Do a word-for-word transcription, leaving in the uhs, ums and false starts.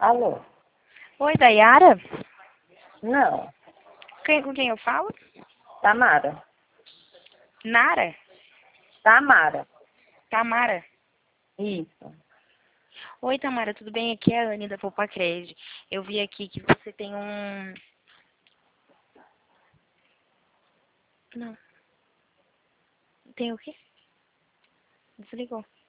Alô? Oi, Dayara? Não. Quem, com quem eu falo? Tamara. Nara? Tamara. Tamara? Isso. Oi, Tamara, tudo bem? Aqui é a Anne da Popacred. Eu vi aqui que você tem um... Não. Tem o quê? Desligou.